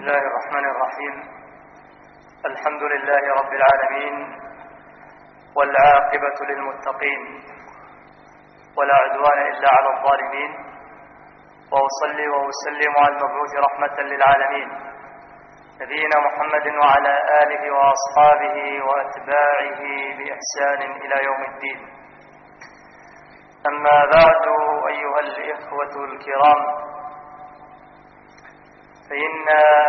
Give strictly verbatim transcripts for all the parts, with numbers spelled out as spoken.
الله الرحمن الرحيم. الحمد لله رب العالمين، والعاقبة للمتقين، ولا عدوان إلا على الظالمين، وأصلي وأسلم على المبعوث رحمة للعالمين نبينا محمد وعلى آله وأصحابه وأتباعه بإحسان إلى يوم الدين. أما بعد، أيها الإخوة الكرام، فإن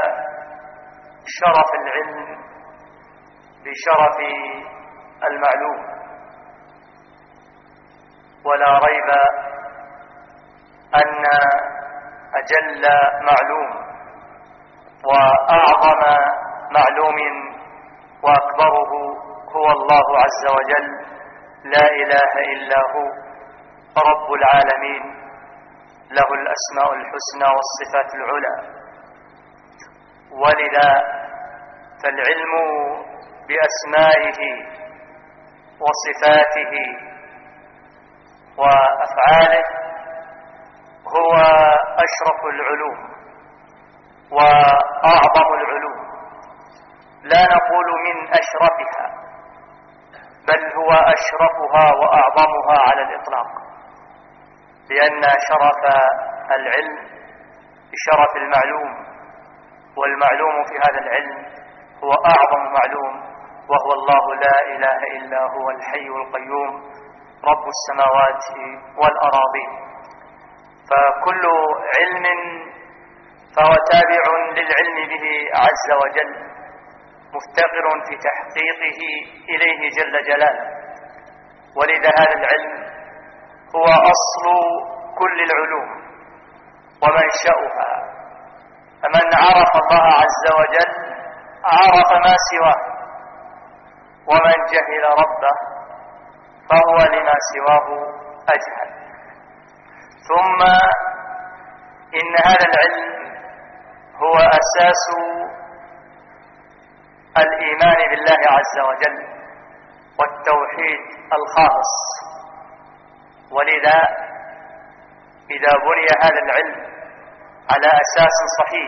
شرف العلم بشرف المعلوم، ولا ريب أن أجل معلوم وأعظم معلوم وأكبره هو الله عز وجل، لا إله إلا هو رب العالمين، له الأسماء الحسنى والصفات العلى. ولذا فالعلم بأسمائه وصفاته وأفعاله هو أشرف العلوم وأعظم العلوم، لا نقول من أشرفها، بل هو أشرفها وأعظمها على الإطلاق، لأن شرف العلم بشرف المعلوم، والمعلوم في هذا العلم هو أعظم معلوم، وهو الله لا إله إلا هو الحي القيوم رب السماوات والأراضين. فكل علم فهو تابع للعلم به عز وجل، مفتقر في تحقيقه إليه جل جلاله. ولذا هذا العلم هو أصل كل العلوم ومنشأها. فمن عرف الله عز وجل عرف ما سواه، ومن جهل ربه فهو لما سواه أجهل. ثم إن هذا العلم هو أساس الإيمان بالله عز وجل والتوحيد الخالص. ولذا إذا بني هذا العلم على أساس صحيح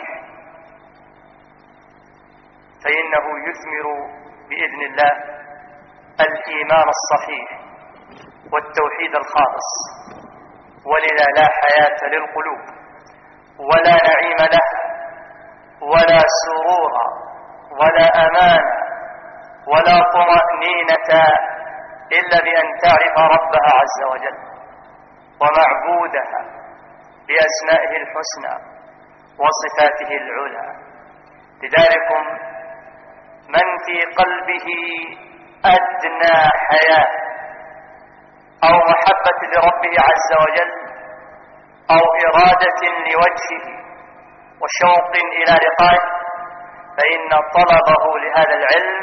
فإنه يثمر بإذن الله الإيمان الصحيح والتوحيد الخالص. ولذا لا حياة للقلوب، ولا نعيم لها، ولا سرور، ولا أمان، ولا طمأنينة إلا بأن تعرف ربها عز وجل ومعبودها بأسمائه الحسنى وصفاته العلى. لذلك من في قلبه أدنى حياة أو محبة لربه عز وجل أو إرادة لوجهه وشوق إلى لقائه، فإن طلبه لهذا العلم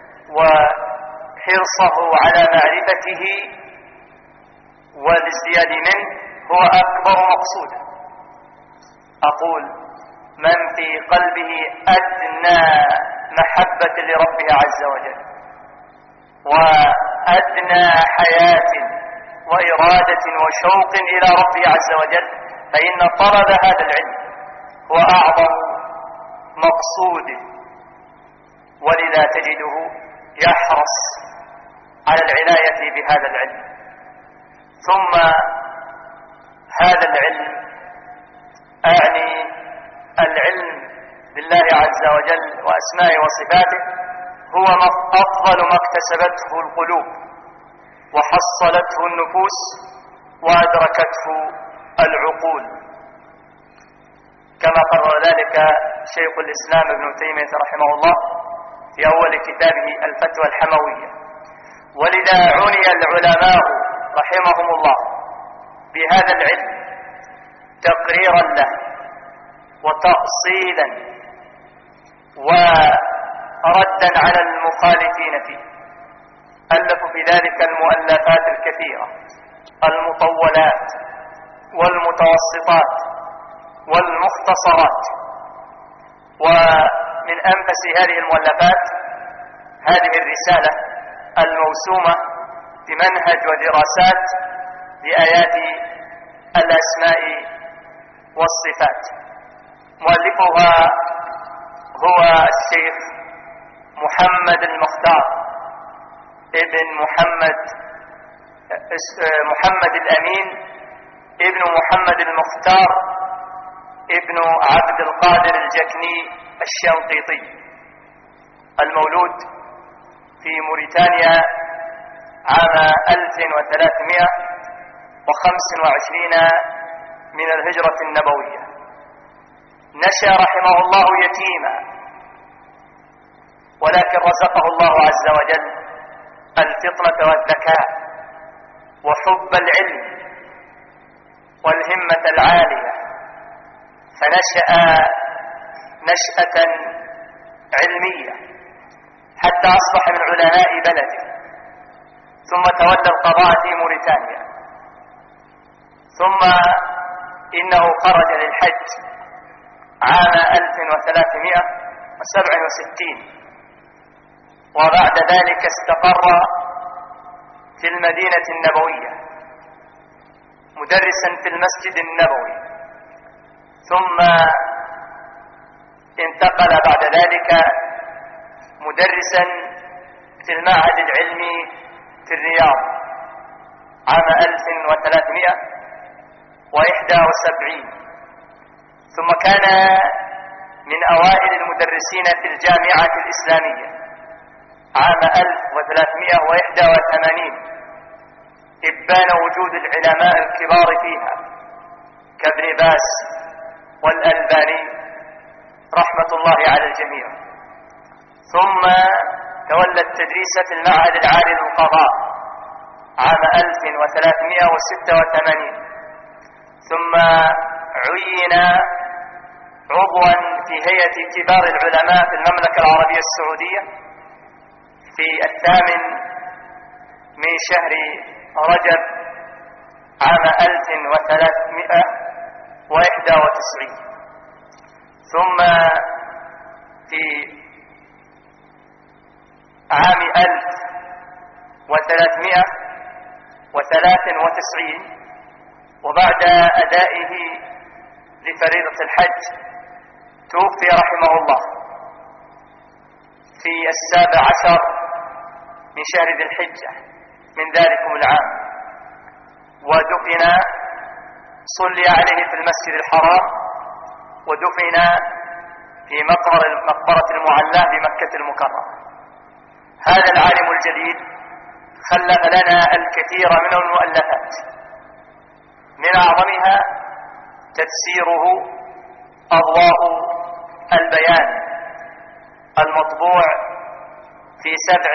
وحرصه على معرفته والازدياد منه هو أكبر مقصود. أقول من في قلبه أدنى محبة لربه عز وجل وأدنى حياة وإرادة وشوق إلى ربه عز وجل، فإن طلب هذا العلم هو أعظم مقصود. ولذا تجده يحرص على العناية بهذا العلم. ثم هذا العلم أعني العلم بالله عز وجل وأسمائه وصفاته هو أفضل ما اكتسبته القلوب وحصلته النفوس وأدركته العقول، كما قرر ذلك شيخ الإسلام ابن تيمية رحمه الله في أول كتابه الفتوى الحموية. ولذا عني العلماء رحمهم الله بهذا العلم تقريرا له وتأصيلا وردا على المخالفين فيه. ألفوا في ذلك المؤلفات الكثيرة المطولات والمتوسطات والمختصرات. ومن أنفس هذه المؤلفات هذه الرسالة الموسومة بمنهج ودراسات لآيات الأسماء والصفات. مؤلفها هو الشيخ محمد المختار ابن محمد محمد الأمين ابن محمد المختار ابن عبد القادر الجكني الشنقيطي، المولود في موريتانيا عام ألف وثلاثمائة وخمسة وعشرين من الهجرة النبوية. نشأ رحمه الله يتيما، ولكن رزقه الله عز وجل الفطنة والذكاء وحب العلم والهمة العالية، فنشأ نشأة علمية حتى أصبح من علماء بلده، ثم تولى القضاء في موريتانيا، ثم إنه خرج للحج عام ألف وثلاثمائة وسبعة وستين، وبعد ذلك استقر في المدينة النبوية مدرسا في المسجد النبوي، ثم انتقل بعد ذلك مدرسا في المعهد العلمي في الرياض عام ألف وثلاثمائة وإحدى وسبعين، ثم كان من أوائل المدرسين في الجامعة الإسلامية عام ألف وثلاثمائة وإحدى وثمانين، إبان وجود العلماء الكبار فيها كابن باز والألباني رحمة الله على الجميع. ثم تولى التدريس في المعهد العالي للقضاء عام ألف وثلاثمائة وستة وثمانين، ثم عين عضوا في هيئة كبار العلماء في المملكة العربية السعودية في الثامن من شهر رجب عام ألف وثلاثمائة وإحدى وتسعين، ثم في عام ألف وثلاثمائة وثلاث وتسعين وبعد أدائه لفريضة الحج توفي رحمه الله في السابع عشر من شهر ذي الحجة من ذلكم العام، ودفن صلي عليه في المسجد الحرام، ودفن في مقبرة المعلاه بمكة المكرمة. هذا العالم الجليل خلف لنا الكثير من المؤلفات، من أعظمها تفسيره أضواء البيان المطبوع في سبع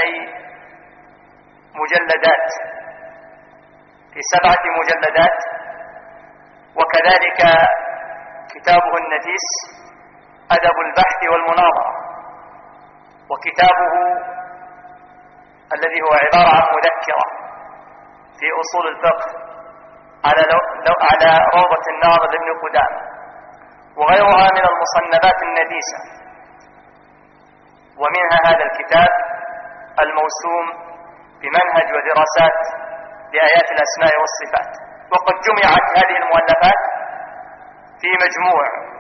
مجلدات في سبعة مجلدات، وكذلك كتابه النفيس أدب البحث والمناظرة، وكتابه الذي هو عبارة عن مذكرة في أصول الفقه على لو على روضة الناظر لابن قدامة، وغيرها من المصنفات النفيسة، ومنها هذا الكتاب الموسوم بمنهج ودراسات لآيات الأسماء والصفات. وقد جمعت هذه المؤلفات في مجموع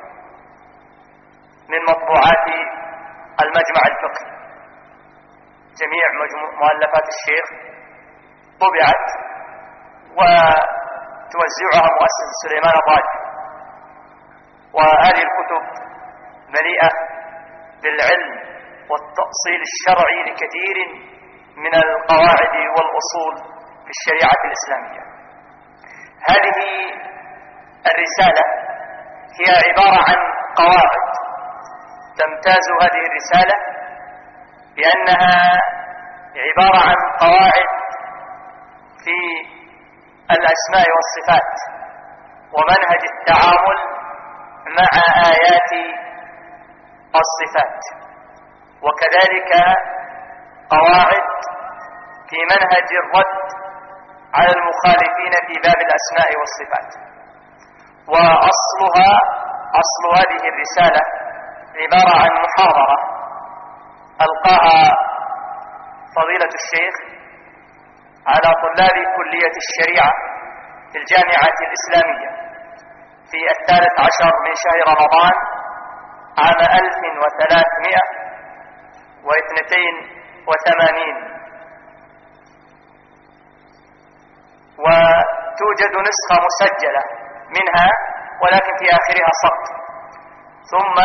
من مطبوعات المجمع الفقهي، جميع مؤلفات الشيخ طبعت وتوزعها مؤسسة سليمان الراجحي، وهذه الكتب مليئة بالعلم والتأصيل الشرعي لكثير من القواعد والأصول في الشريعة الإسلامية. هذه الرسالة هي عبارة عن قواعد، تمتاز هذه الرسالة بأنها عبارة عن قواعد في الأسماء والصفات ومنهج التعامل مع آيات الصفات، وكذلك قواعد في منهج الرد على المخالفين في باب الأسماء والصفات. وأصلها أصل هذه الرسالة عبارة عن محاضرة ألقاها فضيلة الشيخ على طلاب كلية الشريعة في الجامعة الإسلامية في الثالث عشر من شهر رمضان عام ألف وثلاثمائة واثنتين وثمانين، وتوجد نسخة مسجلة منها ولكن في آخرها سقط. ثم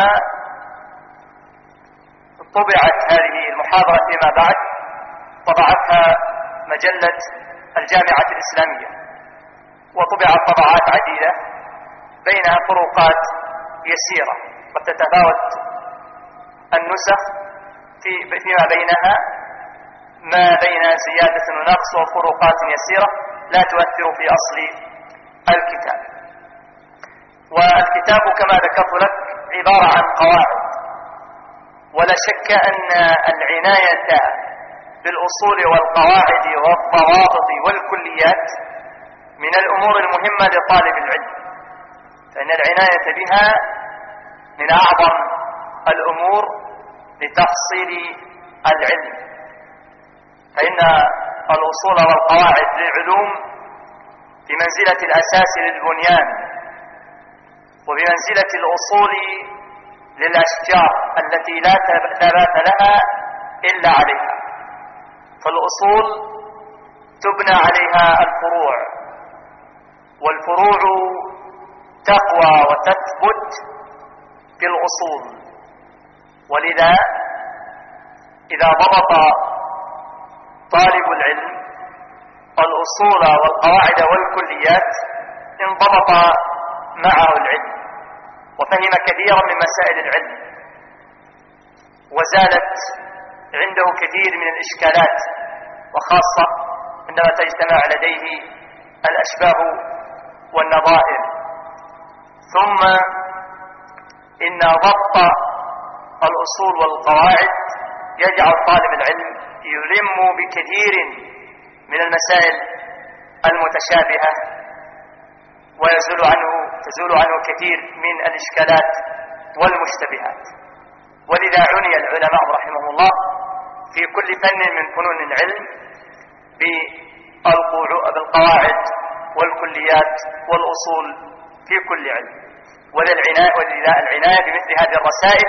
طبعت هذه المحاضرة فيما بعد، طبعتها مجلة الجامعة الإسلامية، وطبعت طبعات عديدة بينها فروقات يسيرة، قد تتفاوت النسخ في فيما بينها ما بين زيادة ونقص وفروقات يسيرة لا تؤثر في أصل الكتاب. والكتاب كما ذكرت لك عبارة عن قواعد، ولا شك أن العناية بالأصول والقواعد والضوابط والكليات من الأمور المهمة لطالب العلم، فإن العناية بها من أعظم الأمور لتحصيل العلم. فإن الأصول والقواعد للعلوم بمنزلة الأساس للبنيان، وبمنزلة الأصول للأشجار التي لا ثبات لها إلا عليها. فالأصول تبنى عليها الفروع، والفروع تقوى وتثبت في الأصول. ولذا إذا ضبط طالب العلم الأصول والقواعد والكليات انضبط معه العلم، وفهم كثيرا من مسائل العلم، وزالت عنده كثير من الإشكالات، وخاصة عندما تجتمع لديه الأشباه والنظائر. ثم إن ضبط الأصول والقواعد يجعل طالب العلم يلم بكثير من المسائل المتشابهة، ويزول عنه تزول عنه كثير من الإشكالات والمشتبهات. ولذا عني العلماء رحمهم الله في كل فن من فنون العلم بالقواعد والكليات والأصول في كل علم. ولذا العناية بمثل هذه الرسائل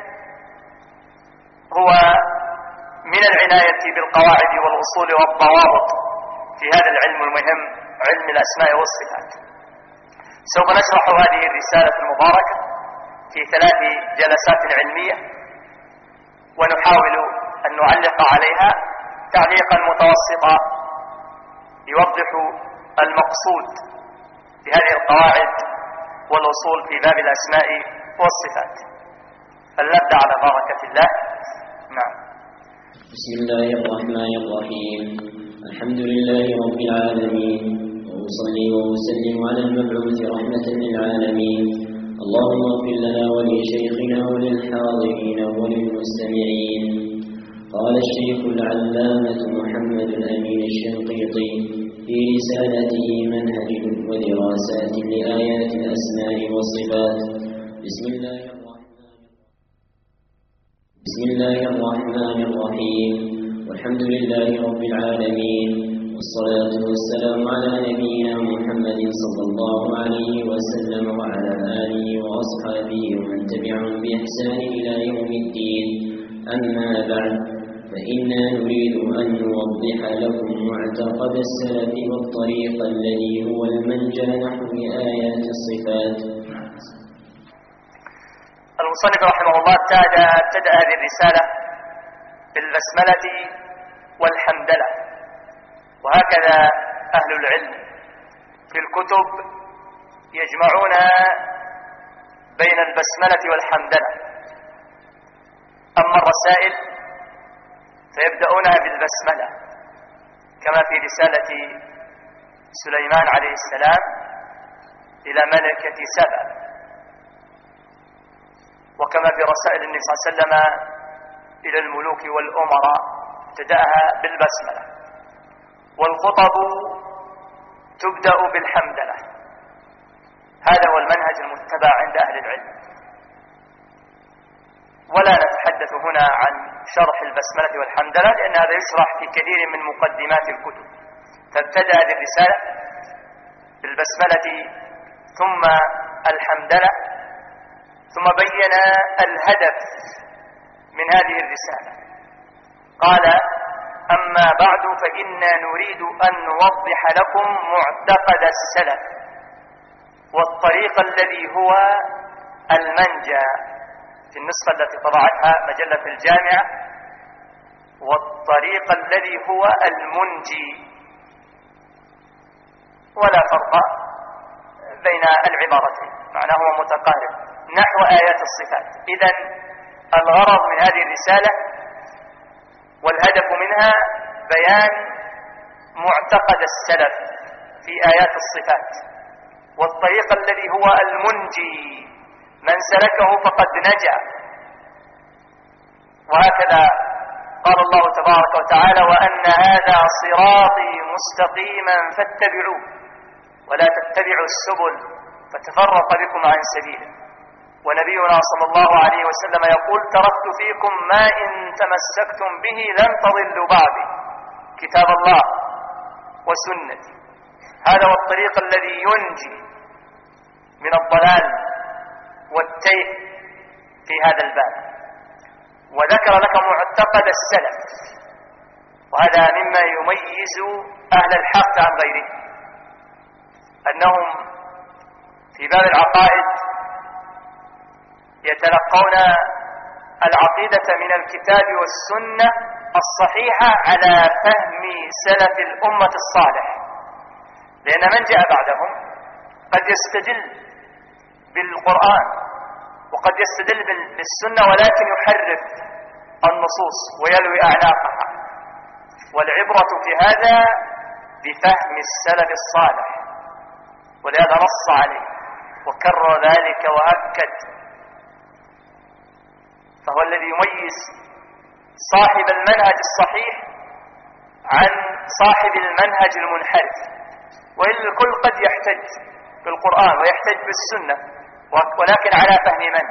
هو من العناية بالقواعد والأصول والضوابط في هذا العلم المهم، علم الأسماء والصفات. سوف نشرح هذه الرسالة المباركة في ثلاث جلسات علمية، ونحاول أن نعلق عليها تعليقا متوسطا يوضح المقصود بهذه القواعد والأصول في باب الأسماء والصفات. فلنبدأ على بركة الله. نعم. بسم الله الرحمن الرحيم. الحمد لله رب العالمين، وأصلي وأسلم على المبعوث رحمة للعالمين. اللهم اغفر لنا ولشيخنا وللحاضرين وللمستمعين. قال الشيخ العلامة محمد الأمين الشنقيطي في رسالته منهج ودراسات لآيات الأسماء والصفات: بسم الله الرحمن بسم الله الرحمن الرحيم. والحمد لله رب العالمين، والصلاة والسلام على نبينا محمد صلى الله عليه وسلم وعلى آله وأصحابه ومن تبعهم بإحسان إلى يوم الدين. أما بعد، فإنا نريد أن نوضح لكم معتقد السلف والطريق الذي هو المنجى نحو آيات الصفات. المصنف رحمه الله ابتدأ هذه الرسالة بالبسملة والحمدلة، وهكذا أهل العلم في الكتب يجمعون بين البسملة والحمدلة. أما الرسائل فيبدأونها بالبسملة، كما في رسالة سليمان عليه السلام إلى ملكة سبأ، وكما في رسائل النبي صلى الله عليه وسلم إلى الملوك والأمراء ابتدأها بالبسملة. والخطب تبدأ بالحمدلة. هذا هو المنهج المتبع عند أهل العلم. ولا نتحدث هنا عن شرح البسملة والحمدلة، لأن هذا يشرح في كثير من مقدمات الكتب. فابتدأ هذه الرسالة بالبسملة ثم الحمدلة ثم بين الهدف من هذه الرسالة. قال: أما بعد فإنا نريد أن نوضح لكم معتقد السلف والطريق الذي هو المنجى، في النسخة التي طبعتها مجلة الجامعة، والطريق الذي هو المنجي، ولا فرق بين العبارتين، معناه متقارب نحو آيات الصفات. إذن الغرض من هذه الرسالة والهدف منها بيان معتقد السلف في آيات الصفات والطريق الذي هو المنجي، من سلكه فقد نجا. وهكذا قال الله تبارك وتعالى: وأن هذا صراطي مستقيما فاتبعوه ولا تتبعوا السبل فتفرق بكم عن سبيله. ونبينا صلى الله عليه وسلم يقول: تركت فيكم ما إن تمسكتم به لن تضلوا بعدي، كتاب الله وسنتي. هذا هو الطريق الذي ينجي من الضلال والتيه في هذا الباب. وذكر لك معتقد السلف، وهذا مما يميز أهل الحق عن غيره، أنهم في باب العقائد يتلقون العقيدة من الكتاب والسنة الصحيحة على فهم سلف الأمة الصالح، لأن من جاء بعدهم قد يستدل بالقرآن وقد يستدل بالسنة، ولكن يحرف النصوص ويلوي أعناقها. والعبرة في هذا بفهم السلف الصالح، ولهذا نص عليه وكرر ذلك وأكد. فهو الذي يميز صاحب المنهج الصحيح عن صاحب المنهج المنحرف. وإلا الكل قد يحتج بالقرآن ويحتج بالسنة، ولكن على فهم من؟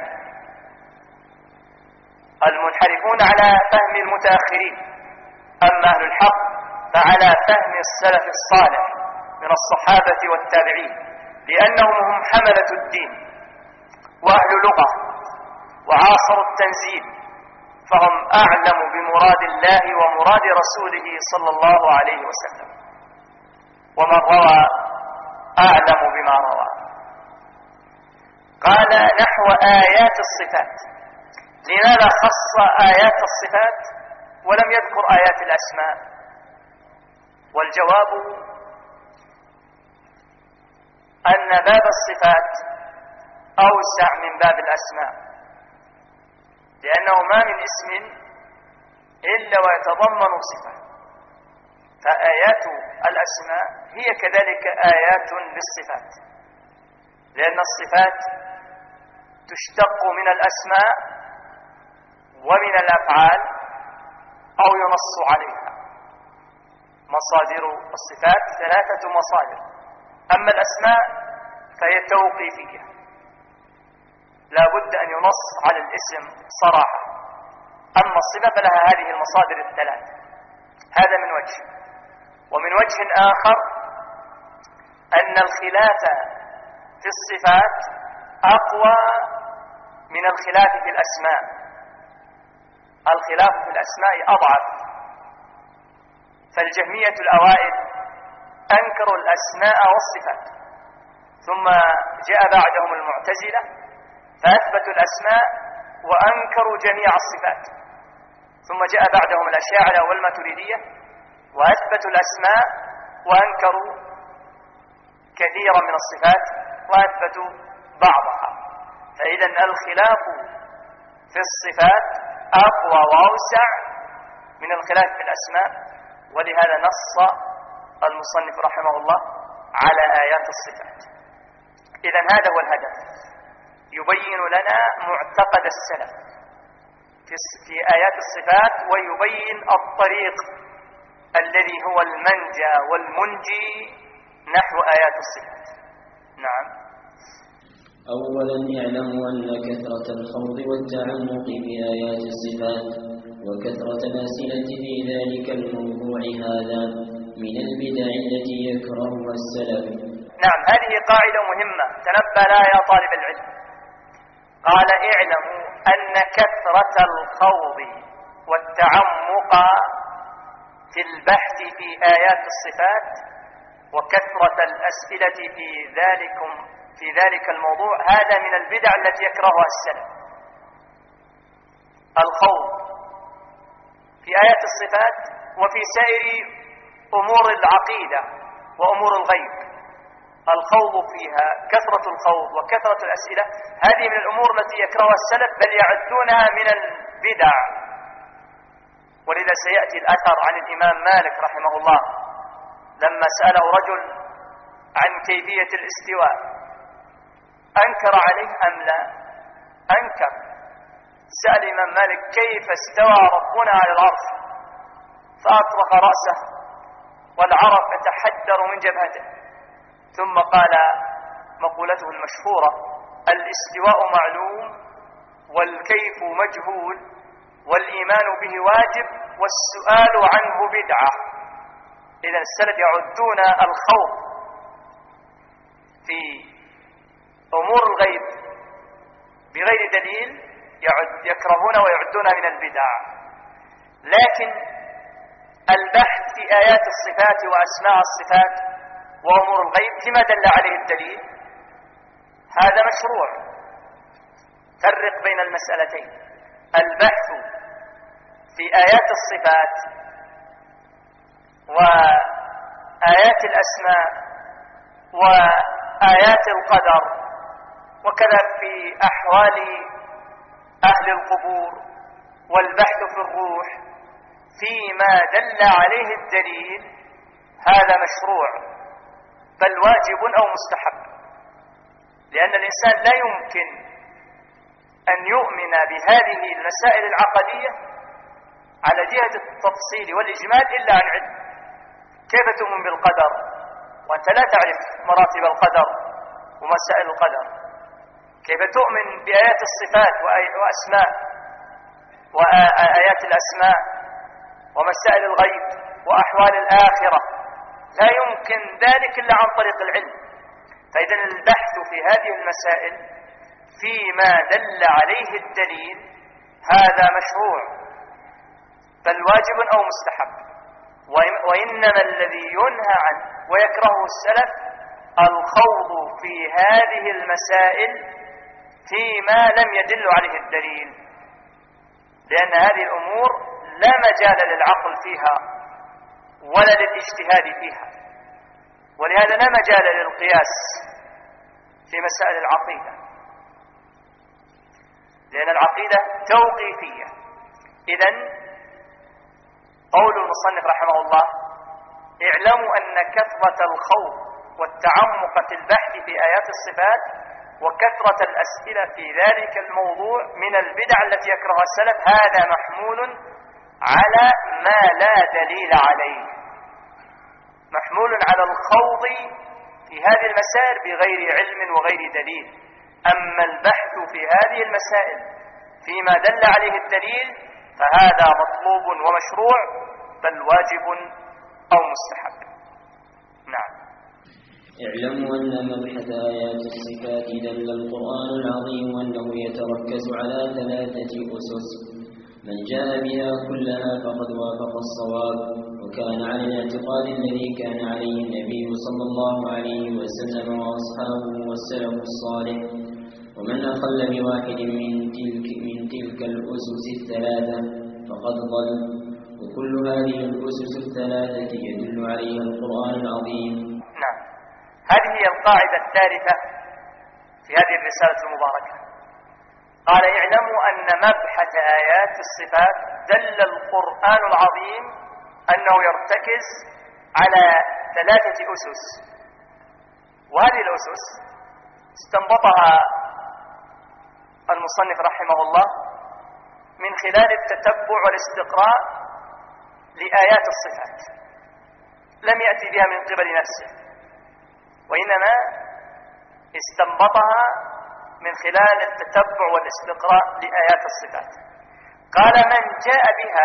المنحرفون على فهم المتأخرين، أما أهل الحق فعلى فهم السلف الصالح من الصحابة والتابعين، لأنهم هم حملة الدين وأهل لغة وعاصروا التنزيل، فهم أعلم بمراد الله ومراد رسوله صلى الله عليه وسلم، ومن روى أعلم بما روى. قال: نحو آيات الصفات. لماذا خص آيات الصفات ولم يذكر آيات الأسماء؟ والجواب أن باب الصفات أوسع من باب الأسماء، لأنه ما من اسم إلا ويتضمن صفة، فآيات الأسماء هي كذلك آيات للصفات، لأن الصفات تشتق من الأسماء ومن الأفعال أو ينص عليها. مصادر الصفات ثلاثة مصادر، أما الأسماء فهي توقيفية، لا بد أن ينص على الاسم صراحة. أما الصفة فلها هذه المصادر الثلاث. هذا من وجه. ومن وجه آخر أن الخلاف في الصفات أقوى من الخلاف في الأسماء. الخلاف في الأسماء أضعف، فالجهمية الأوائل أنكروا الأسماء والصفات، ثم جاء بعدهم المعتزلة فأثبتوا الأسماء وأنكروا جميع الصفات، ثم جاء بعدهم الأشاعرة والماتريدية وأثبتوا الأسماء وأنكروا كثيرا من الصفات وأثبتوا بعضها. فإذا الخلاف في الصفات أقوى وأوسع من الخلاف في الأسماء، ولهذا نص المصنف رحمه الله على آيات الصفات. إذا هذا هو الهدف، يبين لنا معتقد السلف في آيات الصفات، ويبين الطريق الذي هو المنجى والمنجي نحو آيات الصفات. نعم. أولا اعلموا أن كثرة الخوض والتعمق بآيات الصفات وكثرة الأسئلة في ذلك الموضوع هذا من البدع التي يكرهها السلف. نعم، هذه قاعدة مهمة تنبه لها يا طالب العلم. قال اعلموا أن كثرة الخوض والتعمق في البحث في آيات الصفات وكثرة الأسئلة في ذلك في ذلك الموضوع هذا من البدع التي يكرهها السلف. الخوض في آيات الصفات وفي سائر أمور العقيدة وأمور الغيب، الخوض فيها، كثرة الخوض وكثرة الأسئلة، هذه من الأمور التي يكرهها السلف بل يعدونها من البدع. ولذا سيأتي الأثر عن الإمام مالك رحمه الله لما سأله رجل عن كيفية الاستواء أنكر عليه أم لا؟ أنكر. سأل الإمام مالك كيف استوى ربنا على العرش؟ فأطرق رأسه والعرق يتحدر من جبهته، ثم قال مقولته المشهورة: الاستواء معلوم والكيف مجهول والإيمان به واجب والسؤال عنه بدعة. إذا السلف يعدون الخوض في أمور الغيب بغير دليل يعد يكرهون ويعدون من البدع. لكن البحث في آيات الصفات وأسماء الصفات وأمور الغيب فيما دل عليه الدليل هذا مشروع. فرق بين المسألتين: البحث في آيات الصفات وآيات الأسماء وآيات القدر، وكذا في أحوال أهل القبور، والبحث في الروح فيما دل عليه الدليل هذا مشروع بل واجب أو مستحب. لأن الإنسان لا يمكن أن يؤمن بهذه المسائل العقدية على جهة التفصيل والإجمال إلا عن علم. كيف تؤمن بالقدر وأنت لا تعرف مراتب القدر ومسائل القدر؟ كيف تؤمن بآيات الصفات وأسماء وآيات الأسماء ومسائل الغيب وأحوال الآخرة؟ لا يمكن ذلك إلا عن طريق العلم. فإذا البحث في هذه المسائل فيما دل عليه الدليل هذا مشروع بل واجب أو مستحب. وإنما الذي ينهى عنه ويكرهه السلف الخوض في هذه المسائل فيما لم يدل عليه الدليل، لأن هذه الأمور لا مجال للعقل فيها ولا للاجتهاد فيها، ولهذا لا مجال للقياس في مسائل العقيدة، لأن العقيدة توقيفية. إذن قول المصنف رحمه الله: اعلموا أن كثرة الخوض والتعمق في البحث في آيات الصفات وكثرة الأسئلة في ذلك الموضوع من البدع التي يكرهها السلف، هذا محمول على ما لا دليل عليه، محمول على الخوض في هذه المسائل بغير علم وغير دليل. أما البحث في هذه المسائل فيما دل عليه الدليل فهذا مطلوب ومشروع بل واجب أو مستحب. نعم. اعلموا أن مبحث آيات الصفات دل القرآن العظيم أنه يتركز على ثلاثة أسس: من جاء بها كلها فقد وافق الصواب وكان على الاعتقاد الذي كان عليه النبي صلى الله عليه وسلم وأصحابه والسلف الصالح، ومن أخل بواحد من تلك, من تلك الأسس الثلاثة فقد ضل. وكل هذه الأسس الثلاثة يدل عليها القرآن العظيم. نعم، هذه هي القاعدة الثالثة في هذه الرسالة المباركة. قال: اعلموا أن مبحث آيات الصفات دل القرآن العظيم أنه يرتكز على ثلاثة أسس، وهذه الأسس استنبطها المصنف رحمه الله من خلال التتبع والاستقراء لآيات الصفات، لم يأتي بها من قبل نفسه، وإنما استنبطها من خلال التتبع والاستقراء لآيات الصفات. قال: من جاء بها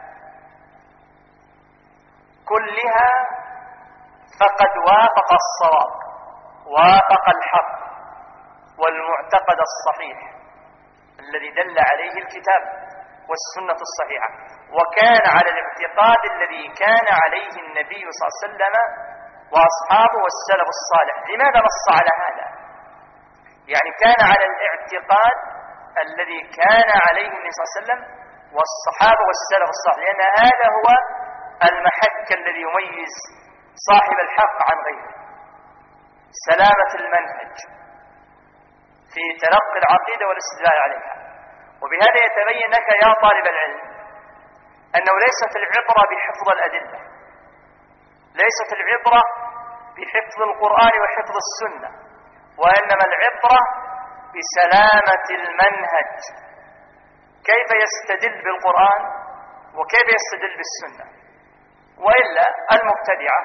كلها فقد وافق الصواب، وافق الحق والمعتقد الصحيح، الذي دل عليه الكتاب والسنة الصحيحة، وكان على الاعتقاد الذي كان عليه النبي صلى الله عليه وسلم وأصحابه والسلف الصالح. لماذا نص على هذا؟ يعني كان على الاعتقاد الذي كان عليه النبي صلى الله عليه وسلم والصحابة والسلف الصالح، لأن هذا هو المحك الذي يميز صاحب الحق عن غيره، سلامة المنهج في تلقي العقيدة والاستدلال عليها. وبهذا يتبين لك يا طالب العلم أنه ليست العبرة بحفظ الأدلة، ليست العبرة بحفظ القرآن وحفظ السنة، وإنما العبرة بسلامة المنهج، كيف يستدل بالقرآن وكيف يستدل بالسنة. وإلا المبتدعة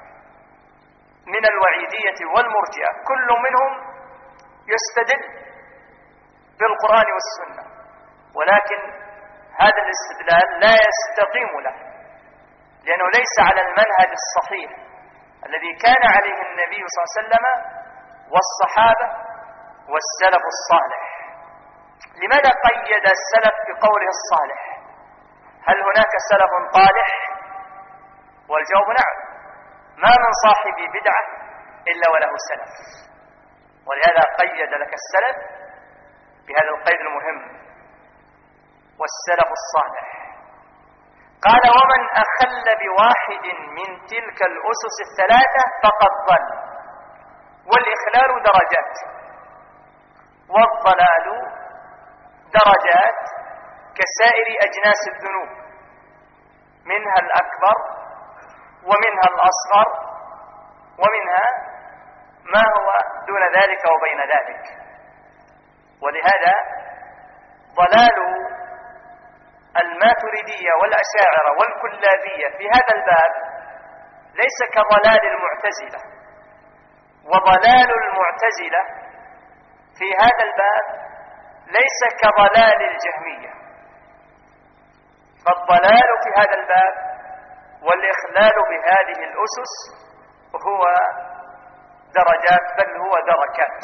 من الوعيدية والمرجئة كل منهم يستدل بالقرآن والسنة، ولكن هذا الاستدلال لا يستقيم له، لأنه ليس على المنهج الصحيح الذي كان عليه النبي صلى الله عليه وسلم والصحابة والسلف الصالح. لماذا قيد السلف بقوله الصالح؟ هل هناك سلف طالح؟ والجواب نعم، ما من صاحب بدعة إلا وله سلف، ولهذا قيد لك السلف بهذا القيد المهم، والسلف الصالح. قال: ومن أخل بواحد من تلك الأسس الثلاثة فقد ضل. والإخلال درجات، والضلال درجات كسائر أجناس الذنوب، منها الأكبر ومنها الأصغر ومنها ما هو دون ذلك وبين ذلك. ولهذا ضلال الماتريدية والأشاعرة والكلابية في هذا الباب ليس كضلال المعتزلة، وضلال المعتزلة في هذا الباب ليس كضلال الجهمية. فالضلال في هذا الباب والإخلال بهذه الأسس هو درجات، بل هو دركات.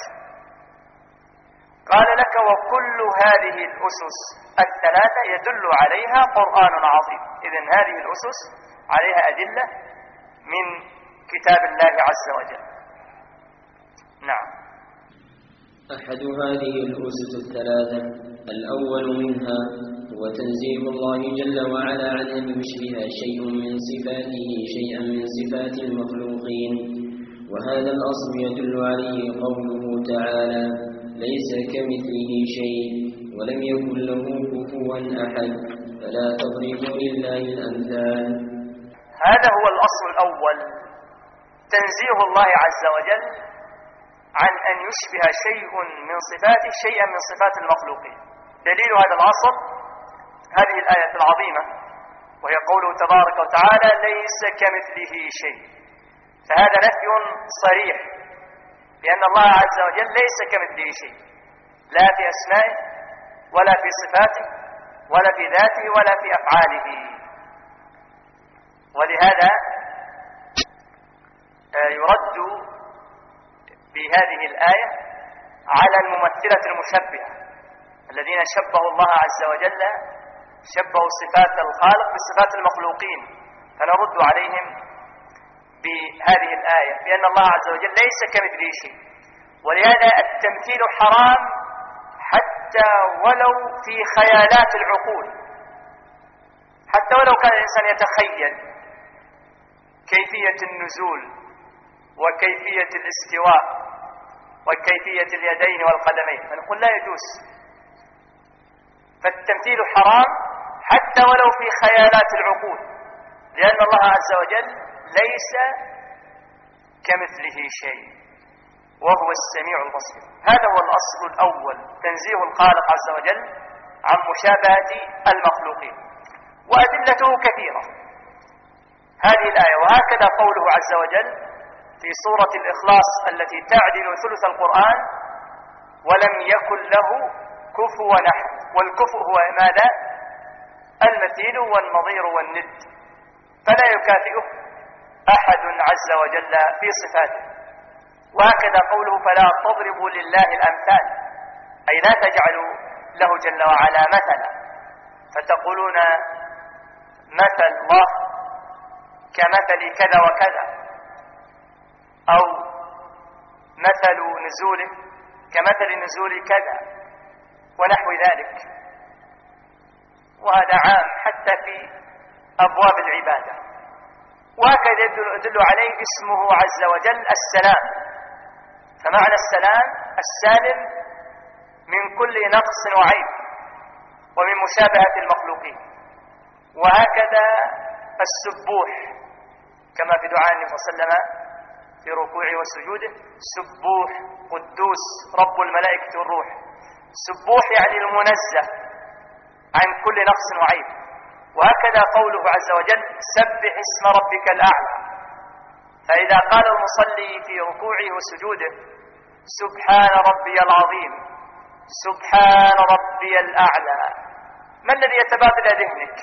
قال لك: وكل هذه الأسس الثلاثة يدل عليها قرآن عظيم. إذن هذه الأسس عليها أدلة من كتاب الله عز وجل. نعم. أحد هذه الأسس الثلاثة الأول منها هو تنزيه الله جل وعلا عن أن يشبه شيء من صفاته شيئا من صفات المخلوقين، وهذا الأصل يدل عليه قوله تعالى: ليس كمثله شيء ولم يكن له كفوا أحد، فلا تضربوا لله الأمثال. هذا هو الأصل الأول، تنزيه الله عز وجل عن أن يشبه شيء من صفاته شيئا من صفات المخلوقين. دليل هذا الأصل هذه الآية العظيمة، وهي قوله تبارك وتعالى: ليس كمثله شيء. فهذا نفي صريح، لأن الله عز وجل ليس كمثله شيء، لا في أسمائه ولا في صفاته ولا في ذاته ولا في أفعاله. ولهذا يرد بهذه الآية على الممثلة المشبهة الذين شبهوا الله عز وجل، شبهوا صفات الخالق بصفات المخلوقين، فنرد عليهم بهذه الآية بأن الله عز وجل ليس كمثله شيء. ولهذا التمثيل حرام حتى ولو في خيالات العقول، حتى ولو كان الإنسان يتخيل كيفية النزول وكيفية الاستواء وكيفية اليدين والقدمين، فنقول لا يجوز. فالتمثيل حرام حتى ولو في خيالات العقول، لأن الله عز وجل ليس كمثله شيء وهو السميع البصير. هذا هو الأصل الأول، تنزيه الخالق عز وجل عن مشابهة المخلوقين. وأدلته كثيرة هذه الآية، وهكذا قوله عز وجل في سورة الإخلاص التي تعدل ثلث القرآن: ولم يكن له كفوا أحد. والكفء هو ماذا؟ المثيل والنظير والند، فلا يكافئه أحد عز وجل في صفاته. وهكذا قوله: فلا تضربوا لله الأمثال، أي لا تجعلوا له جل وعلا مثلا، فتقولون مثل الله كمثل كذا وكذا، أو مثل نزوله كمثل نزول كذا ونحو ذلك. وهذا عام حتى في أبواب العبادة. وهكذا يدل عليه اسمه عز وجل السلام، فمعنى السلام السالم من كل نقص وعيب ومن مشابهة المخلوقين. وهكذا السبوح كما في دعاء النبي صلى الله عليه وسلم في ركوعه وسجوده: سبوح قدوس رب الملائكة والروح. سبوح يعني المنزه عن كل نقص وعيب. وهكذا قوله عز وجل: سبح اسم ربك الأعلى. فإذا قال المصلي في ركوعه وسجوده: سبحان ربي العظيم، سبحان ربي الأعلى، ما الذي يتبادل ذهنك؟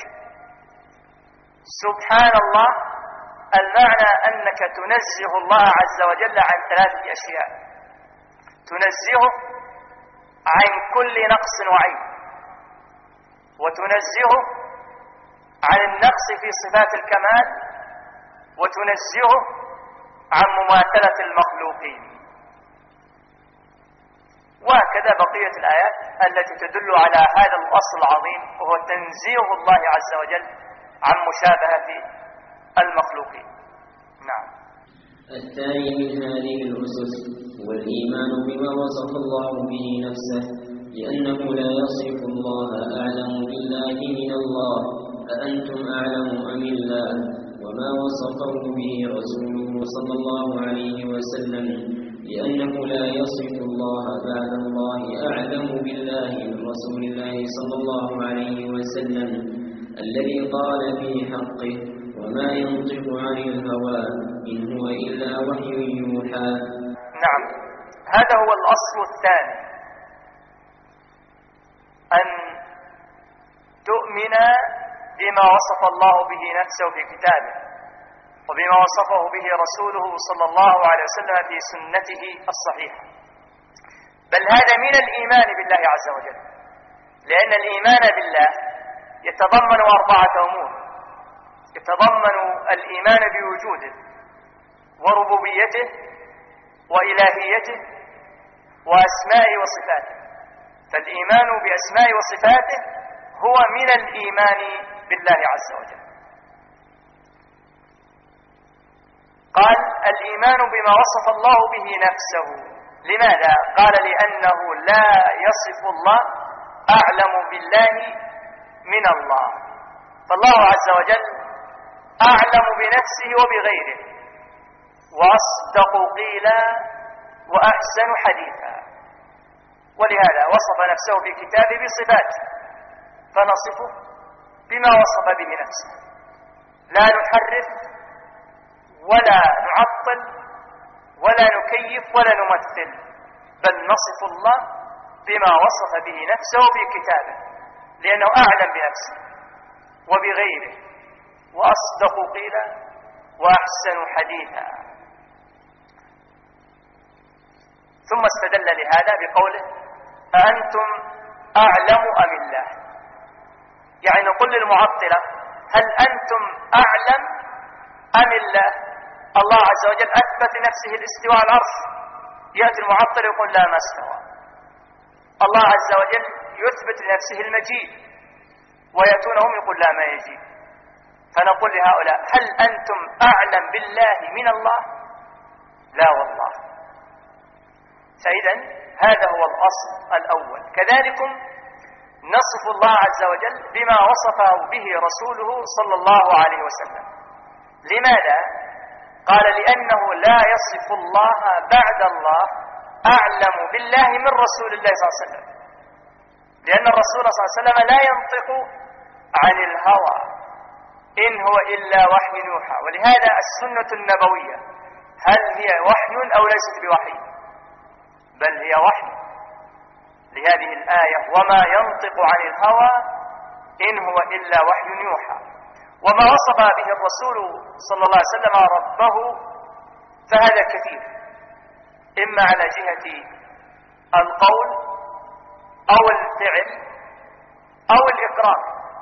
سبحان الله، المعنى أنك تنزه الله عز وجل عن ثلاثة أشياء: تنزهه عن كل نقص وعيب، وتنزهه عن النقص في صفات الكمال، وتنزهه عن مماثلة المخلوقين. وهكذا بقية الآيات التي تدل على هذا الأصل العظيم، وهو تنزيه الله عز وجل عن مشابهة المخلوقين. نعم. الثاني من هذه الأسس هو الإيمان بما وصف الله به نفسه، لأنه لا يصف الله أعلم بالله من الله، أأنتم أعلم أم الله؟ وما وصفه به رسوله صلى الله عليه وسلم، لأنه لا يصف الله بعد الله أعلم بالله من رسول الله صلى الله عليه وسلم الذي قال في حقه: وما ينطق عن الهوى إن هو إلا وحي يوحى. نعم، هذا هو الأصل الثاني، أن تؤمن بما وصف الله به نفسه في كتابه، وبما وصفه به رسوله صلى الله عليه وسلم في سنته الصحيحة. بل هذا من الإيمان بالله عز وجل، لأن الإيمان بالله يتضمن أربعة أمور: يتضمن الإيمان بوجوده وربوبيته وإلهيته وأسمائه وصفاته. فالإيمان بأسمائه وصفاته هو من الإيمان بالله عز وجل. قال: الإيمان بما وصف الله به نفسه. لماذا؟ قال: لأنه لا يصف الله أعلم بالله من الله، فالله عز وجل أعلم بنفسه وبغيره، وأصدق قيلا وأحسن حديثا. ولهذا وصف نفسه في كتابه بصفاته، فنصفه بما وصف به نفسه، لا نحرف ولا نعطل ولا نكيف ولا نمثل، بل نصف الله بما وصف به نفسه في كتابه، لأنه أعلم بنفسه وبغيره، وأصدق قيلا وأحسن حديثا. ثم استدل لهذا بقوله: أأنتم أعلم أم الله؟ يعني نقول للمعطلة: هل أنتم أعلم أم الله؟ الله عز وجل أثبت لنفسه الاستواء على العرش، يأتي المعطل يقول: لا، ما استوى. الله عز وجل يثبت لنفسه المجيء، ويأتونهم يقول: لا، ما يجيء. فنقول لهؤلاء: هل أنتم أعلم بالله من الله؟ لا والله. فإذا هذا هو الأصل الأول. كذلكم نصف الله عز وجل بما وصفه به رسوله صلى الله عليه وسلم. لماذا؟ قال: لأنه لا يصف الله بعد الله أعلم بالله من رسول الله صلى الله عليه وسلم، لأن الرسول صلى الله عليه وسلم لا ينطق عن الهوى إن هو إلا وحي يوحى. ولهذا السنة النبوية هل هي وحي أو ليست بوحي؟ بل هي وحي، لهذه الآية: وما ينطق عن الهوى إن هو إلا وحي يوحى. وما وصف به الرسول صلى الله عليه وسلم ربه فهذا كثير، إما على جهة القول أو الفعل أو الإقرار.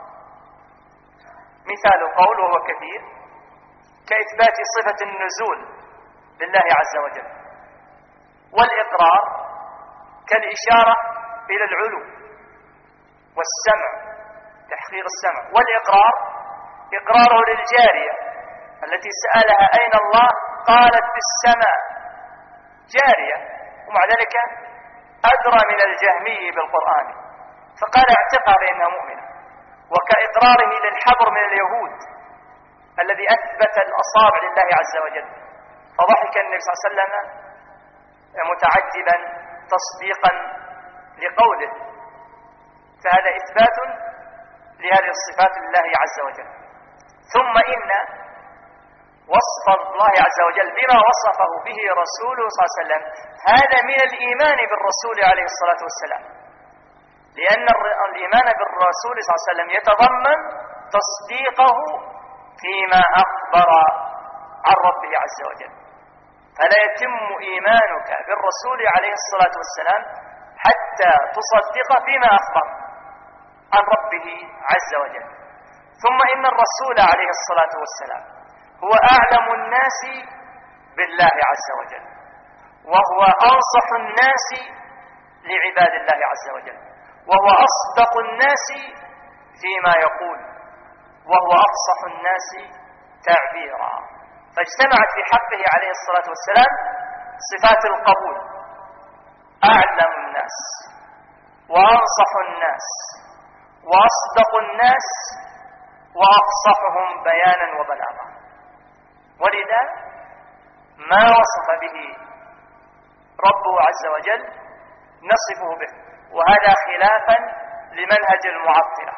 مثال القول وهو كثير كإثبات صفة النزول لله عز وجل، والإقرار كالإشارة إلى العلو والسمع، تحقيق السمع. والإقرار إقراره للجارية التي سألها أين الله قالت في السماء، جارية، ومع ذلك أدرى من الجهمي بالقرآن فقال اعتقها فإنها مؤمنة. وكإقراره للحبر من اليهود الذي أثبت الأصابع لله عز وجل، فضحك النبي صلى الله عليه وسلم متعجبا تصديقا لقوله، فهذا إثبات لهذه الصفات لله عز وجل. ثم إن وصف الله عز وجل بما وصفه به رسوله صلى الله عليه وسلم هذا من الإيمان بالرسول عليه الصلاة والسلام، لأن الإيمان بالرسول صلى الله عليه وسلم يتضمن تصديقه فيما أخبر عن ربه عز وجل. فلا يتم إيمانك بالرسول عليه الصلاة والسلام حتى تصدق فيما أخبر عن ربه عز وجل. ثم إن الرسول عليه الصلاة والسلام هو أعلم الناس بالله عز وجل، وهو أنصح الناس لعباد الله عز وجل، وهو أصدق الناس فيما يقول، وهو أفصح الناس تعبيرا. فاجتمعت في حقه عليه الصلاة والسلام صفات القبول: أعلم الناس، وأنصح الناس، وأصدق الناس، وأفصحهم بيانا وبلاغا. ولذا ما وصف به ربه عز وجل نصفه به، وهذا خلافا لمنهج المعطلة